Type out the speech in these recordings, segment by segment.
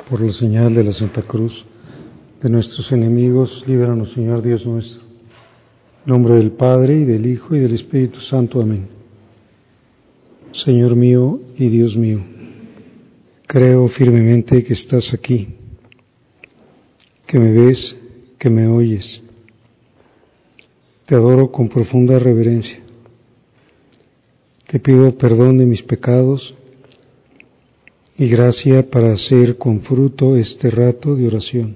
Por la señal de la Santa Cruz de nuestros enemigos, líbranos, Señor Dios nuestro. En nombre del Padre, y del Hijo, y del Espíritu Santo. Amén. Señor mío y Dios mío, creo firmemente que estás aquí, que me ves, que me oyes. Te adoro con profunda reverencia. Te pido perdón de mis pecados y gracia para hacer con fruto este rato de oración.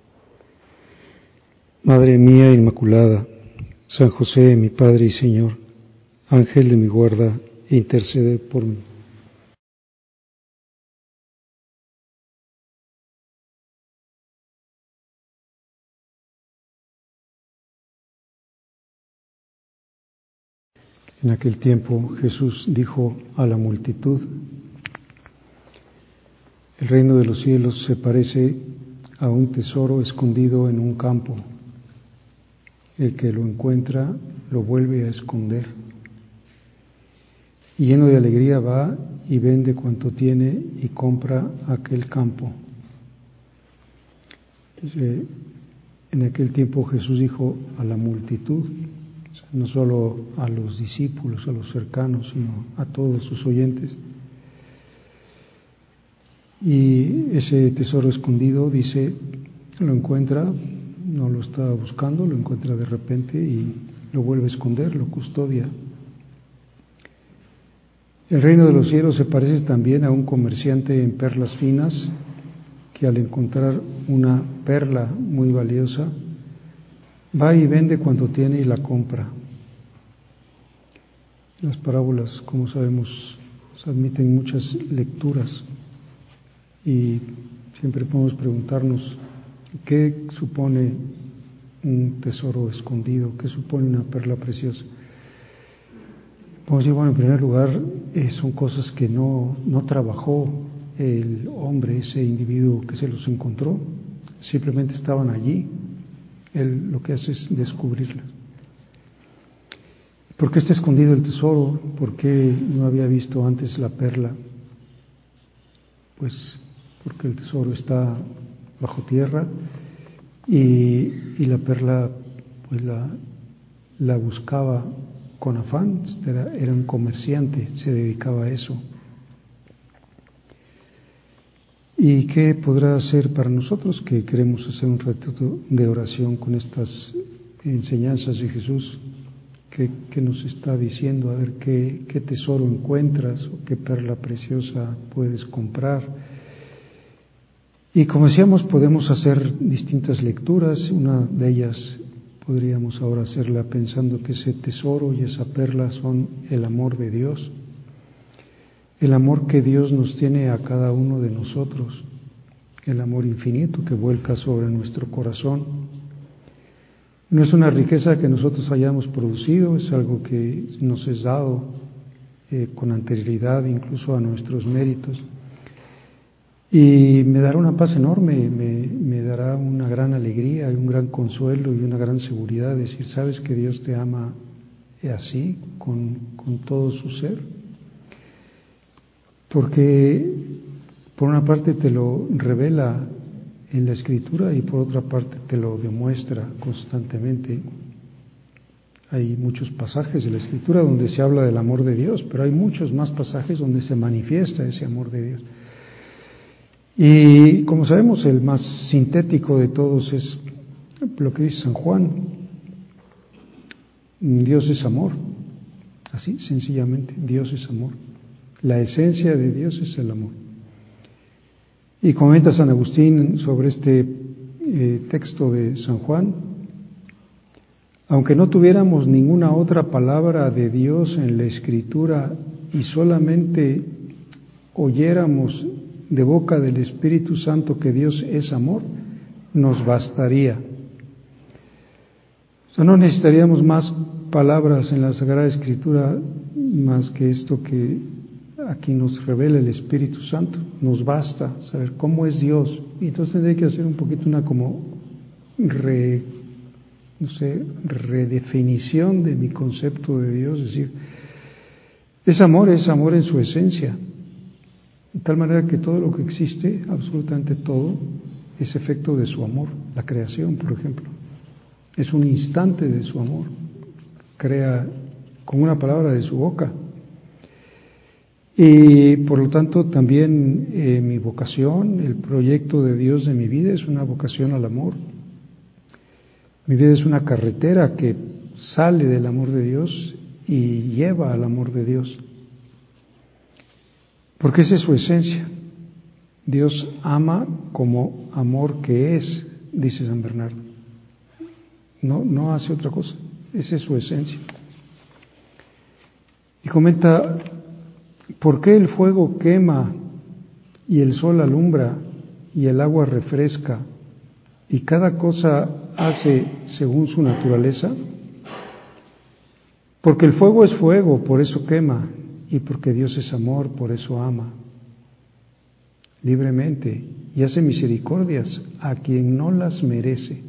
Madre mía Inmaculada, San José, mi Padre y Señor, Ángel de mi guarda, intercede por mí. En aquel tiempo Jesús dijo a la multitud: el reino de los cielos se parece a un tesoro escondido en un campo. El que lo encuentra lo vuelve a esconder. Y lleno de alegría va y vende cuanto tiene y compra aquel campo. En aquel tiempo Jesús dijo a la multitud, no solo a los discípulos, a los cercanos, sino a todos sus oyentes. Y ese tesoro escondido, dice, lo encuentra, no lo está buscando, lo encuentra de repente y lo vuelve a esconder, lo custodia. El reino de los cielos se parece también a un comerciante en perlas finas que al encontrar una perla muy valiosa va y vende cuanto tiene y la compra. Las parábolas, como sabemos, admiten muchas lecturas y siempre podemos preguntarnos qué supone un tesoro escondido, qué supone una perla preciosa. Podemos decir, bueno, en primer lugar, son cosas que no trabajó el hombre, ese individuo que se los encontró, simplemente estaban allí. Él lo que hace es descubrirlas. ¿Por qué está escondido el tesoro? ¿Por qué no había visto antes la perla? Pues porque el tesoro está bajo tierra y la perla pues la buscaba con afán. Era un comerciante, se dedicaba a eso. ¿Y qué podrá hacer para nosotros que queremos hacer un ratito de oración con estas enseñanzas de Jesús? ¿Qué nos está diciendo? A ver, ¿qué tesoro encuentras o qué perla preciosa puedes comprar? Y como decíamos, podemos hacer distintas lecturas. Una de ellas podríamos ahora hacerla pensando que ese tesoro y esa perla son el amor de Dios. El amor que Dios nos tiene a cada uno de nosotros, el amor infinito que vuelca sobre nuestro corazón. No es una riqueza que nosotros hayamos producido, es algo que nos es dado con anterioridad incluso a nuestros méritos. Y me dará una paz enorme, me dará una gran alegría y un gran consuelo y una gran seguridad de decir, sabes que Dios te ama así, con todo su ser. Porque por una parte te lo revela en la Escritura y por otra parte te lo demuestra constantemente. Hay muchos pasajes de la Escritura donde se habla del amor de Dios, pero hay muchos más pasajes donde se manifiesta ese amor de Dios. Y como sabemos, el más sintético de todos es lo que dice San Juan: Dios es amor. Así, sencillamente, Dios es amor. La esencia de Dios es el amor. Y comenta San Agustín sobre este texto de San Juan: aunque no tuviéramos ninguna otra palabra de Dios en la Escritura y solamente oyéramos de boca del Espíritu Santo que Dios es amor, nos bastaría. O sea, no necesitaríamos más palabras en la Sagrada Escritura más que esto que aquí nos revela el Espíritu Santo. Nos basta saber cómo es Dios. Y entonces tendré que hacer un poquito una como redefinición de mi concepto de Dios, es decir, es amor en su esencia. de tal manera que todo lo que existe, absolutamente todo, es efecto de su amor. La creación, por ejemplo, es un instante de su amor. Crea con una palabra de su boca. Y por lo tanto también mi vocación, el proyecto de Dios de mi vida es una vocación al amor. Mi vida es una carretera que sale del amor de Dios y lleva al amor de Dios. Porque esa es su esencia. Dios ama como amor que es, dice San Bernardo. No hace otra cosa. Esa es su esencia. Y comenta, ¿por qué el fuego quema y el sol alumbra y el agua refresca y cada cosa hace según su naturaleza? Porque el fuego es fuego, por eso quema, y porque Dios es amor, por eso ama libremente y hace misericordias a quien no las merece.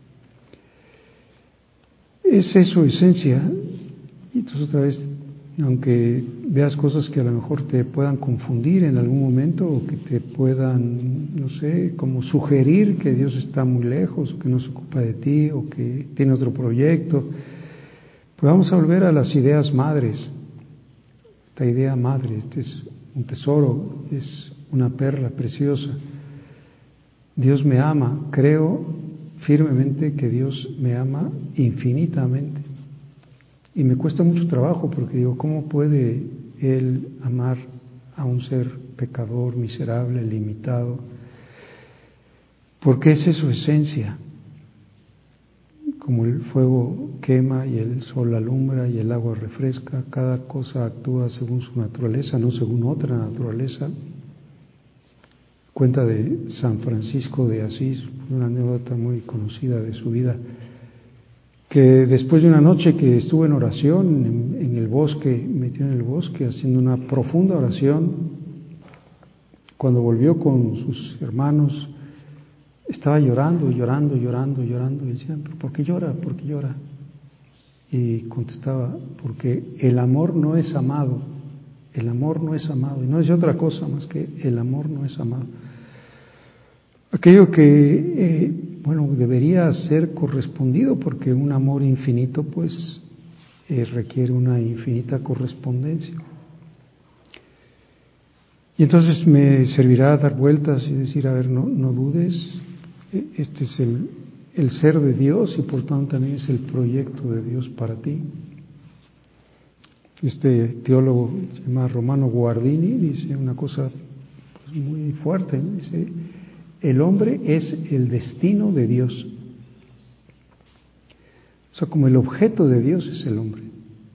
Esa es su esencia. Y entonces otra vez, aunque veas cosas que a lo mejor te puedan confundir en algún momento o que te puedan, no sé, como sugerir que Dios está muy lejos, o que no se ocupa de ti o que tiene otro proyecto, pues vamos a volver a las ideas madres. Esta idea madre, este es un tesoro, es una perla preciosa. Dios me ama, creo firmemente que Dios me ama infinitamente. Y me cuesta mucho trabajo porque digo, ¿cómo puede Él amar a un ser pecador, miserable, limitado? Porque esa es su esencia. Como el fuego quema y el sol alumbra y el agua refresca, cada cosa actúa según su naturaleza, no según otra naturaleza. Cuenta de San Francisco de Asís, una anécdota muy conocida de su vida, que después de una noche que estuvo en oración en el bosque, metido en el bosque, haciendo una profunda oración, cuando volvió con sus hermanos, estaba llorando, y decían, ¿pero por qué llora? ¿Por qué llora? Y contestaba, porque el amor no es amado, el amor no es amado, y no es otra cosa más que el amor no es amado. Aquello que, debería ser correspondido, porque un amor infinito, pues, requiere una infinita correspondencia. Y entonces me servirá dar vueltas y decir, a ver, no dudes, este es el ser de Dios y por tanto también es el proyecto de Dios para ti. Este teólogo se llama Romano Guardini, dice una cosa pues, muy fuerte, ¿no? Dice, el hombre es el destino de Dios. O sea, como el objeto de Dios es el hombre.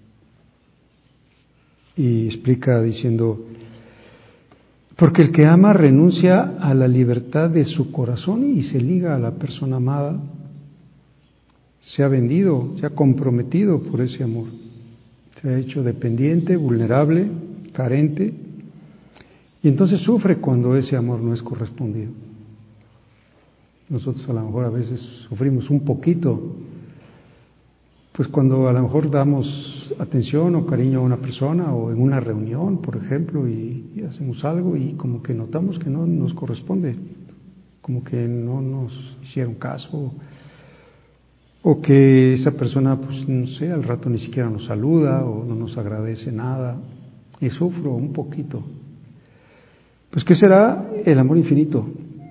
Y explica diciendo, porque el que ama renuncia a la libertad de su corazón y se liga a la persona amada, se ha vendido, se ha comprometido por ese amor, se ha hecho dependiente, vulnerable, carente, y entonces sufre cuando ese amor no es correspondido. Nosotros a lo mejor a veces sufrimos un poquito, pues cuando a lo mejor damos atención o cariño a una persona o en una reunión, por ejemplo, y hacemos algo y como que notamos que no nos corresponde, como que no nos hicieron caso, o que esa persona, pues no sé, al rato ni siquiera nos saluda o no nos agradece nada, y sufro un poquito. Pues ¿qué será el amor infinito?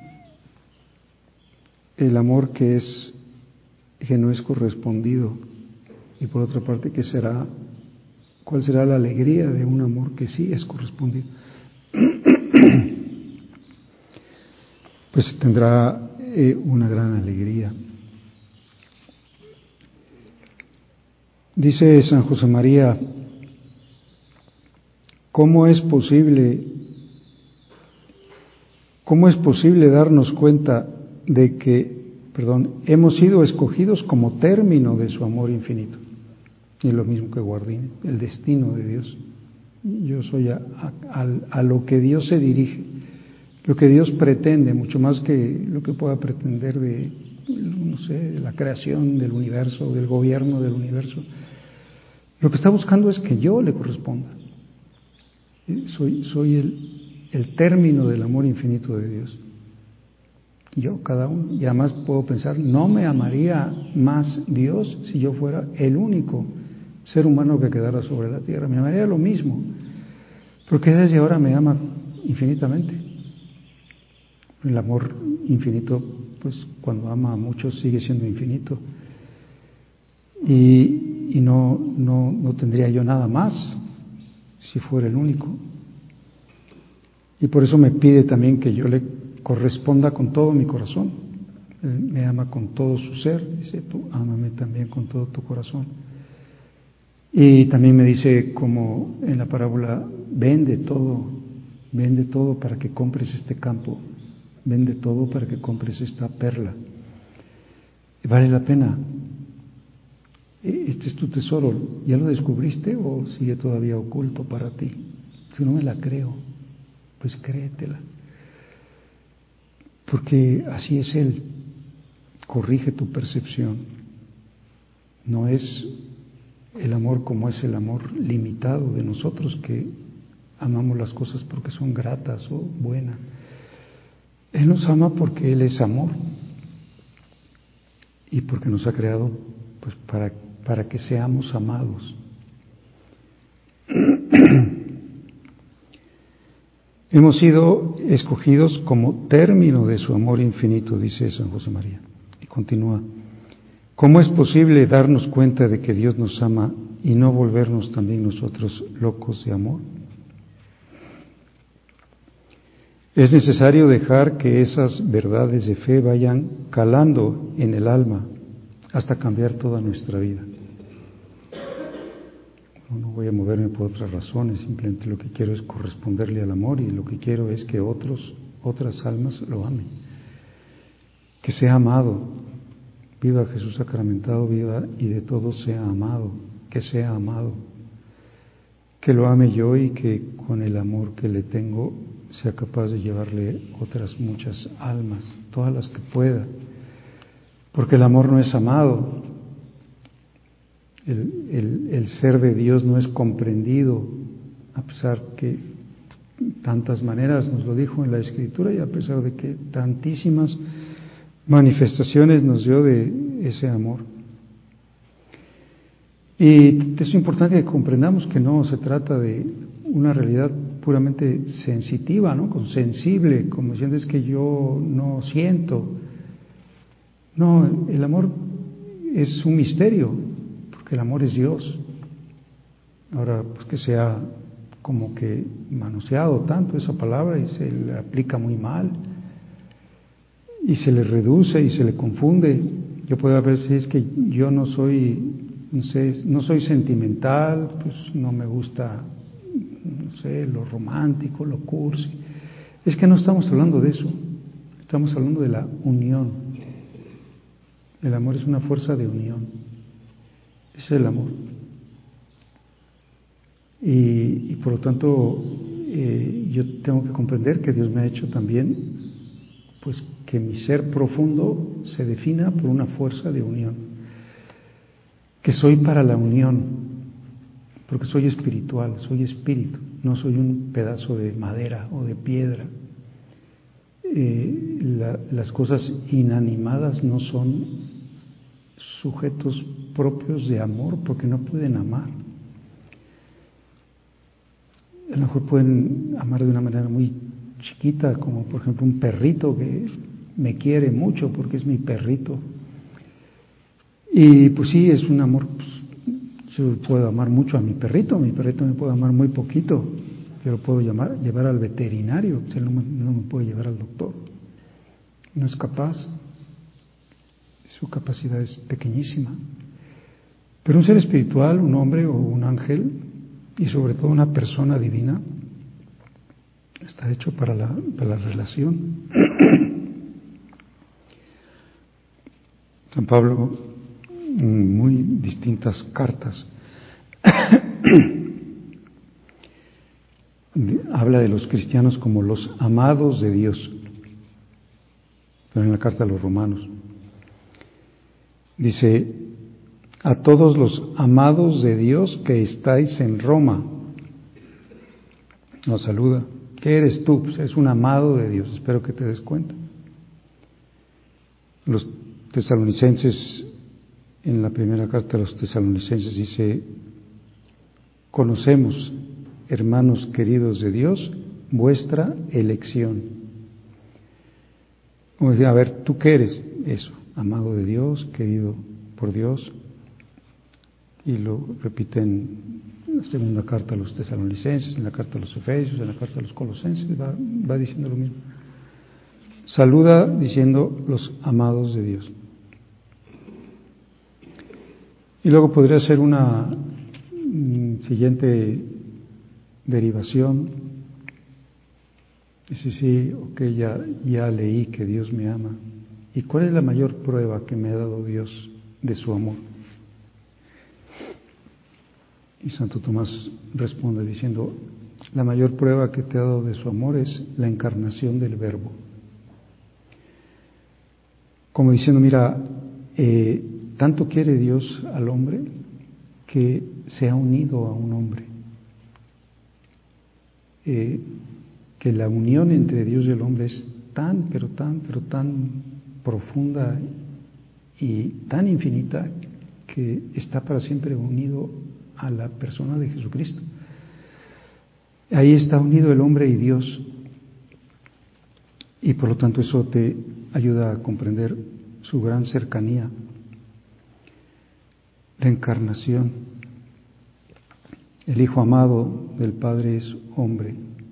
El amor que no es correspondido. Y por otra parte, ¿cuál será la alegría de un amor que sí es correspondido? Pues tendrá una gran alegría. Dice San José María, ¿cómo es posible darnos cuenta de que, hemos sido escogidos como término de su amor infinito? Y lo mismo que Guardini, el destino de Dios. Yo soy a lo que Dios se dirige, lo que Dios pretende, mucho más que lo que pueda pretender de la creación del universo, del gobierno del universo. Lo que está buscando es que yo le corresponda. Soy el término del amor infinito de Dios. Yo, cada uno. Y además puedo pensar, no me amaría más Dios si yo fuera el único ser humano que quedara sobre la tierra. Me amaría lo mismo, porque desde ahora me ama infinitamente. El amor infinito, pues cuando ama a muchos sigue siendo infinito. Y no tendría yo nada más si fuera el único. Y por eso me pide también que yo le corresponda con todo mi corazón. Él me ama con todo su ser, dice, tú ámame también con todo tu corazón. Y también me dice, como en la parábola, vende todo para que compres este campo, vende todo para que compres esta perla. ¿Vale la pena? Este es tu tesoro, ¿ya lo descubriste o sigue todavía oculto para ti? Si no me la creo, pues créetela. Porque así es Él, corrige tu percepción. No es el amor como es el amor limitado de nosotros, que amamos las cosas porque son gratas o buenas. Él nos ama porque Él es amor y porque nos ha creado pues para que seamos amados. Hemos sido escogidos como término de su amor infinito, dice San José María. Y continúa, ¿cómo es posible darnos cuenta de que Dios nos ama y no volvernos también nosotros locos de amor? Es necesario dejar que esas verdades de fe vayan calando en el alma hasta cambiar toda nuestra vida. No voy a moverme por otras razones, simplemente lo que quiero es corresponderle al amor y lo que quiero es que otras almas lo amen. Que sea amado, viva Jesús sacramentado, viva y de todo sea amado, que sea amado. Que lo ame yo y que con el amor que le tengo sea capaz de llevarle otras muchas almas, todas las que pueda. Porque el amor no es amado. El ser de Dios no es comprendido, a pesar que tantas maneras nos lo dijo en la Escritura y a pesar de que tantísimas manifestaciones nos dio de ese amor. Y es importante que comprendamos que no se trata de una realidad puramente sensitiva, ¿no? Con sensible, como diciendo es que yo no siento. No, el amor es un misterio. Que el amor es Dios. Ahora, pues que sea como que manoseado tanto esa palabra y se le aplica muy mal y se le reduce y se le confunde. Yo puedo ver si es que yo no soy sentimental, pues no me gusta, no sé, lo romántico, lo cursi. Es que no estamos hablando de eso, estamos hablando de la unión. El amor es una fuerza de unión. Ese es el amor. Y por lo tanto, yo tengo que comprender que Dios me ha hecho también, pues que mi ser profundo se defina por una fuerza de unión. Que soy para la unión, porque soy espiritual, soy espíritu, no soy un pedazo de madera o de piedra. Las cosas inanimadas no son sujetos propios de amor porque no pueden amar. A lo mejor pueden amar de una manera muy chiquita, como por ejemplo un perrito que me quiere mucho porque es mi perrito. Y pues sí, es un amor, pues, yo puedo amar mucho a mi perrito me puede amar muy poquito, pero puedo llevar al veterinario, o sea, no me puede llevar al doctor. No es capaz. Su capacidad es pequeñísima. Pero un ser espiritual, un hombre o un ángel, y sobre todo una persona divina, está hecho para la relación. San Pablo, en muy distintas cartas, habla de los cristianos como los amados de Dios. Pero en la carta a los Romanos dice: a todos los amados de Dios que estáis en Roma, nos saluda, ¿Qué eres tú? Pues eres un amado de Dios, espero que te des cuenta. Los tesalonicenses, en la primera carta de los tesalonicenses dice: conocemos, hermanos queridos de Dios, vuestra elección. Como decía, a ver, ¿tú qué eres? Eso, amado de Dios, querido por Dios. Y lo repiten en la segunda carta a los tesalonicenses, en la carta a los efesios, en la carta a los colosenses, va diciendo lo mismo. Saluda diciendo los amados de Dios. Y luego podría ser una siguiente derivación. Dice, sí, ok, ya leí que Dios me ama. ¿Y cuál es la mayor prueba que me ha dado Dios de su amor? Y Santo Tomás responde diciendo, la mayor prueba que te ha dado de su amor es la encarnación del Verbo. Como diciendo, mira, tanto quiere Dios al hombre que se ha unido a un hombre. Que la unión entre Dios y el hombre es tan profunda y tan infinita que está para siempre unido a la persona de Jesucristo. Ahí está unido el hombre y Dios, y por lo tanto eso te ayuda a comprender su gran cercanía. La encarnación. El Hijo amado del Padre es hombre.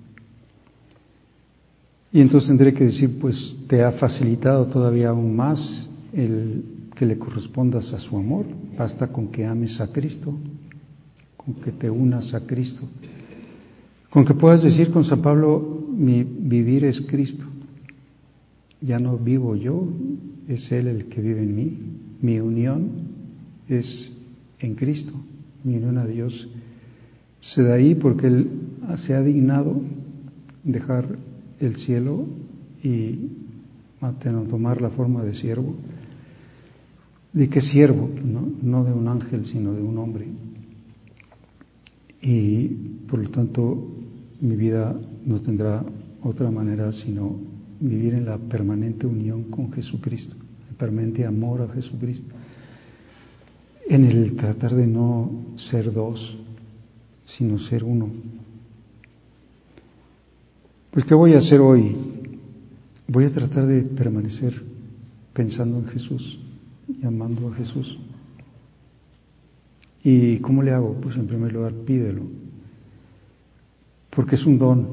Y entonces tendré que decir, pues te ha facilitado todavía aún más el que le correspondas a su amor. Basta con que ames a Cristo, con que te unas a Cristo, con que puedas decir con San Pablo, mi vivir es Cristo. Ya no vivo yo, es Él el que vive en mí. Mi unión es en Cristo, mi unión a Dios se da ahí porque Él se ha dignado dejar el cielo y tomar la forma de siervo. ¿De qué siervo? No de un ángel, sino de un hombre. Y por lo tanto mi vida no tendrá otra manera sino vivir en la permanente unión con Jesucristo, el permanente amor a Jesucristo, en el tratar de no ser dos, sino ser uno. Pues ¿qué voy a hacer hoy? Voy a tratar de permanecer pensando en Jesús y amando a Jesús. ¿Y cómo le hago? Pues en primer lugar pídelo, porque es un don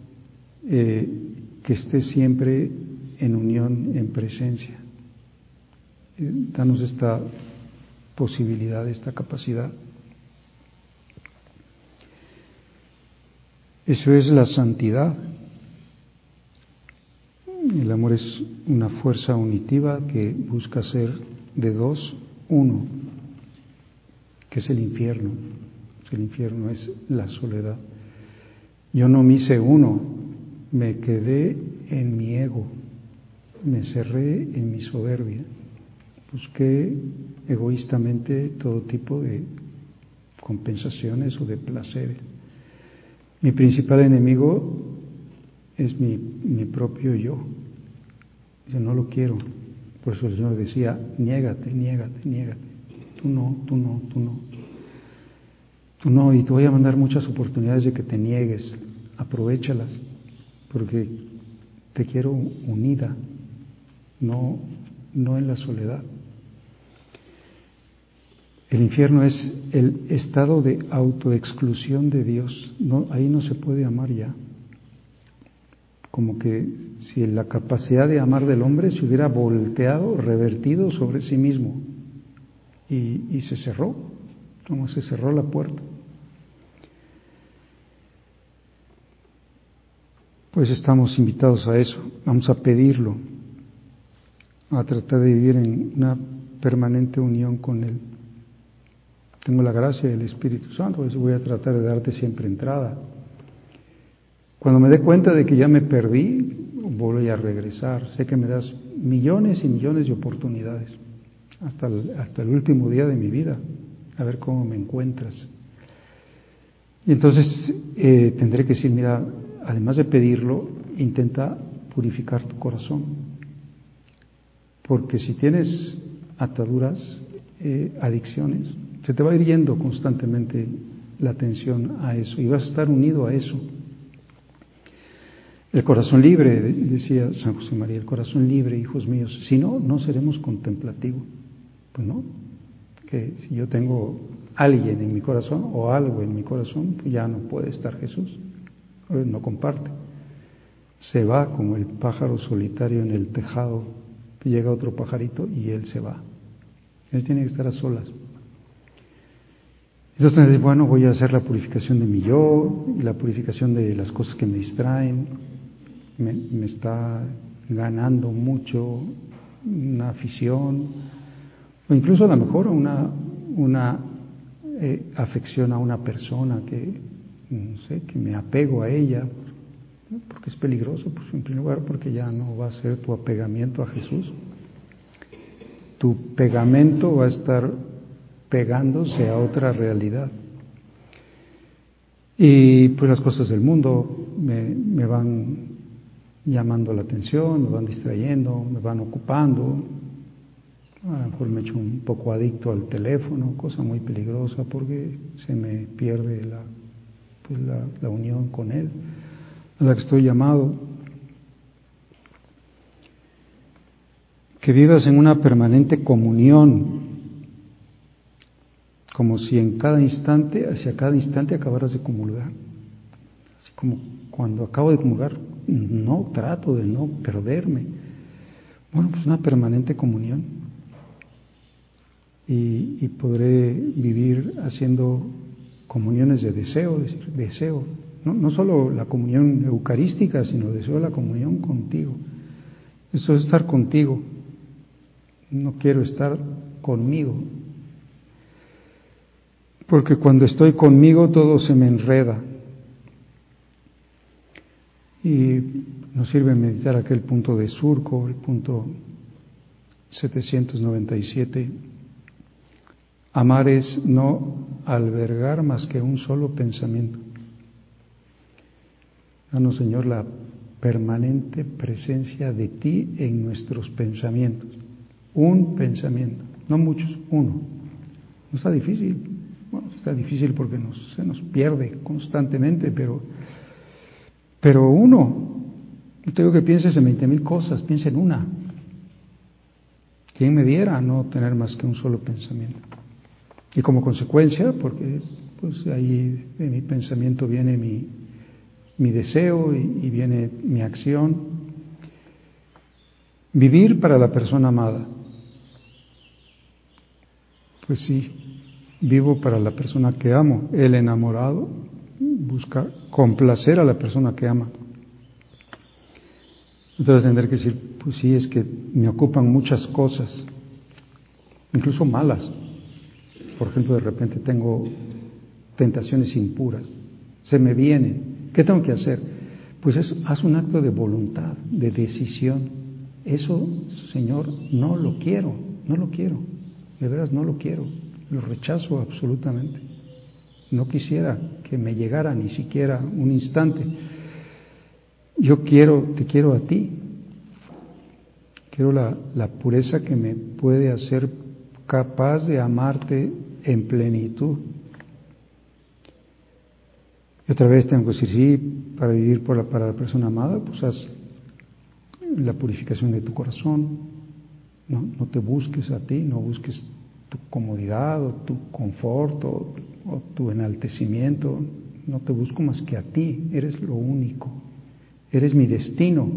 que esté siempre en unión, en presencia. Danos esta posibilidad, esta capacidad. Eso es la santidad. El amor es una fuerza unitiva que busca ser de dos, uno, que es el infierno. El infierno es la soledad. Yo no me hice uno, me quedé en mi ego, me cerré en mi soberbia, busqué egoístamente todo tipo de compensaciones o de placeres. Mi principal enemigo es mi propio yo. Dice, no lo quiero. Por eso el Señor decía, niégate. Tú no, y te voy a mandar muchas oportunidades de que te niegues. Aprovéchalas, porque te quiero unida, no en la soledad. El infierno es el estado de autoexclusión de Dios. Ahí no se puede amar ya. Como que si la capacidad de amar del hombre se hubiera volteado, revertido sobre sí mismo y se cerró, como se cerró la puerta. Pues estamos invitados a eso, vamos a pedirlo, a tratar de vivir en una permanente unión con Él. Tengo la gracia del Espíritu Santo, por eso voy a tratar de darte siempre entrada. Cuando me dé cuenta de que ya me perdí, voy a regresar. Sé que me das millones y millones de oportunidades, hasta el último día de mi vida, a ver cómo me encuentras. Y entonces tendré que decir, mira, además de pedirlo, intenta purificar tu corazón. Porque si tienes ataduras, adicciones, se te va a ir yendo constantemente la atención a eso y vas a estar unido a eso. El corazón libre, decía San José María, el corazón libre, hijos míos, si no, no seremos contemplativos. Pues no, que si yo tengo alguien en mi corazón o algo en mi corazón, pues ya no puede estar Jesús, no comparte. Se va como el pájaro solitario en el tejado, llega otro pajarito y él se va. Él tiene que estar a solas. Entonces, bueno, voy a hacer la purificación de mi yo y la purificación de las cosas que me distraen. Me está ganando mucho una afición, o incluso a lo mejor una afección a una persona que, no sé, que me apego a ella, porque es peligroso, pues en primer lugar porque ya no va a ser tu apegamiento a Jesús. Tu pegamento va a estar pegándose a otra realidad. Y pues las cosas del mundo me van llamando la atención, me van distrayendo, me van ocupando. A lo mejor me echo un poco adicto al teléfono, cosa muy peligrosa porque se me pierde la unión con Él, a la que estoy llamado. Que vivas en una permanente comunión, como si en cada instante, hacia cada instante acabaras de comulgar. Así como cuando acabo de comulgar, no trato de no perderme. Bueno, pues una permanente comunión. Y podré vivir haciendo comuniones de deseo, es decir, deseo. No solo la comunión eucarística, sino deseo la comunión contigo. Eso es estar contigo. No quiero estar conmigo. Porque cuando estoy conmigo todo se me enreda. Y nos sirve meditar aquel punto de surco, el punto 797. Amar es no albergar más que un solo pensamiento. Danos, Señor, la permanente presencia de ti en nuestros pensamientos. Un pensamiento, no muchos, uno. No está difícil. Bueno, está difícil porque se nos pierde constantemente, pero uno. No te digo que pienses en 20,000 cosas, piensa en una. ¿Quién me diera no tener más que un solo pensamiento? Y como consecuencia, porque pues ahí de mi pensamiento viene mi deseo y viene mi acción, vivir para la persona amada. Pues sí, vivo para la persona que amo. El enamorado busca complacer a la persona que ama. Entonces tendré que decir, pues sí, es que me ocupan muchas cosas, incluso malas. Por ejemplo, de repente tengo tentaciones impuras, se me vienen. ¿Qué tengo que hacer? Pues haz un acto de voluntad, de decisión. Eso, Señor, no lo quiero, de veras no lo quiero, lo rechazo absolutamente. No quisiera que me llegara ni siquiera un instante. Te quiero a ti. Quiero la pureza que me puede hacer capaz de amarte en plenitud. Y otra vez tengo que decir, sí, para vivir para la persona amada, pues haz la purificación de tu corazón. No te busques a ti, no busques tu comodidad o tu confort o tu enaltecimiento. No te busco más que a ti, eres lo único, eres mi destino.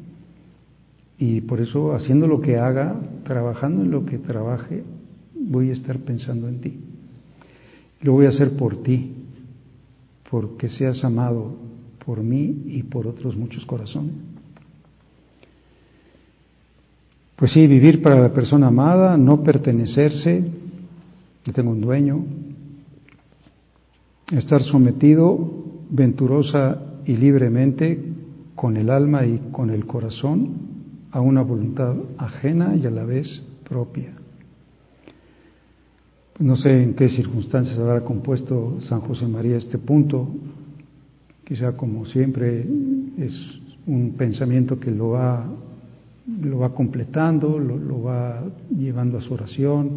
Y por eso, haciendo lo que haga, trabajando en lo que trabaje, voy a estar pensando en ti. Lo voy a hacer por ti, porque seas amado por mí y por otros muchos corazones. Pues sí, vivir para la persona amada, no pertenecerse, yo tengo un dueño, estar sometido venturosa y libremente con el alma y con el corazón a una voluntad ajena y a la vez propia. No sé en qué circunstancias habrá compuesto San José María este punto, quizá como siempre es un pensamiento que lo va completando, lo va llevando a su oración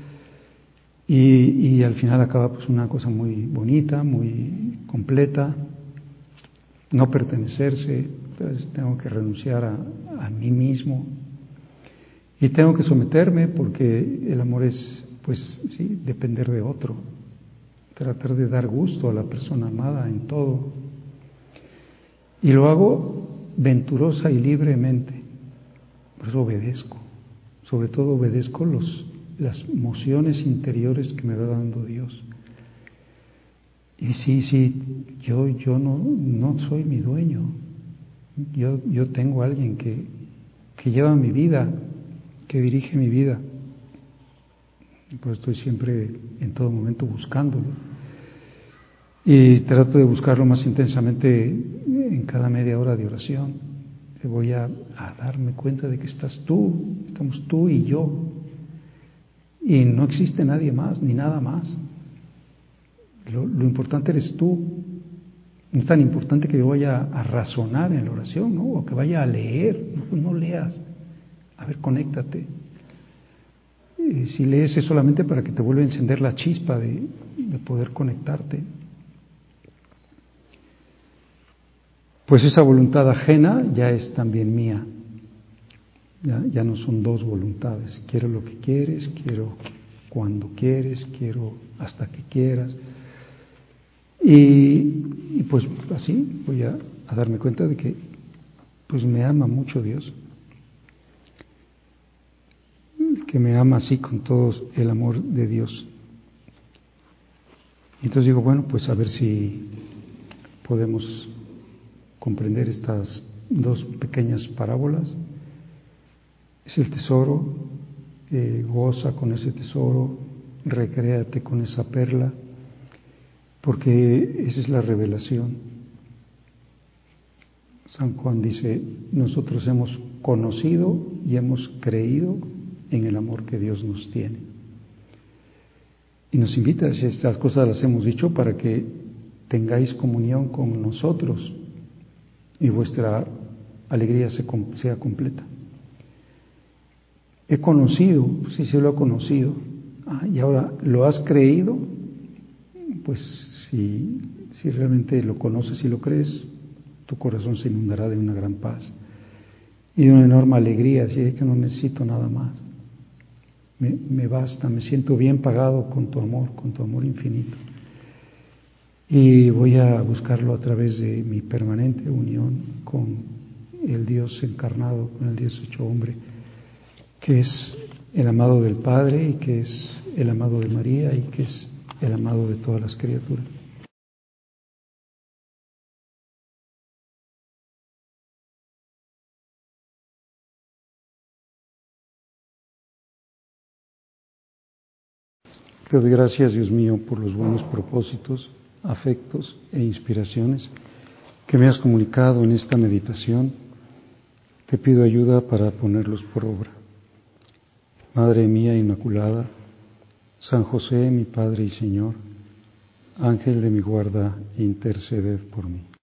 y al final acaba pues una cosa muy bonita, muy completa, no pertenecerse. Entonces tengo que renunciar a mí mismo y tengo que someterme, porque el amor es, pues sí, depender de otro, tratar de dar gusto a la persona amada en todo, y lo hago venturosa y libremente. Por eso obedezco, sobre todo obedezco las mociones interiores que me va dando Dios. Y sí, yo no soy mi dueño. Yo tengo a alguien que lleva mi vida, que dirige mi vida. Pues estoy siempre, en todo momento, buscándolo. Y trato de buscarlo más intensamente en cada media hora de oración. Voy a darme cuenta de que estamos tú y yo. Y no existe nadie más, ni nada más. Lo importante eres tú. No es tan importante que yo vaya a razonar en la oración, ¿no? O que vaya a leer. No leas. A ver, conéctate. Si lees es solamente para que te vuelva a encender la chispa de poder conectarte. Pues esa voluntad ajena ya es también mía. Ya no son dos voluntades. Quiero lo que quieres, quiero cuando quieres, quiero hasta que quieras. Y pues así voy a darme cuenta de que pues me ama mucho Dios, que me ama así con todo el amor de Dios. Entonces digo, bueno, pues a ver si podemos comprender estas dos pequeñas parábolas. Es el tesoro, goza con ese tesoro, recréate con esa perla, porque esa es la revelación. San Juan dice, nosotros hemos conocido y hemos creído en el amor que Dios nos tiene. Y nos invita, estas cosas las hemos dicho para que tengáis comunión con nosotros y vuestra alegría sea completa. He conocido, pues sí, lo he conocido. Y ahora, ¿lo has creído? Pues si realmente lo conoces y lo crees, tu corazón se inundará de una gran paz y de una enorme alegría, así que no necesito nada más. Me basta, me siento bien pagado con tu amor infinito. Y voy a buscarlo a través de mi permanente unión con el Dios encarnado, con el Dios hecho hombre, que es el amado del Padre y que es el amado de María y que es el amado de todas las criaturas. Te doy gracias, Dios mío, por los buenos propósitos, afectos e inspiraciones que me has comunicado en esta meditación. Te pido ayuda para ponerlos por obra. Madre mía Inmaculada, San José, mi Padre y Señor, Ángel de mi guarda, interceded por mí.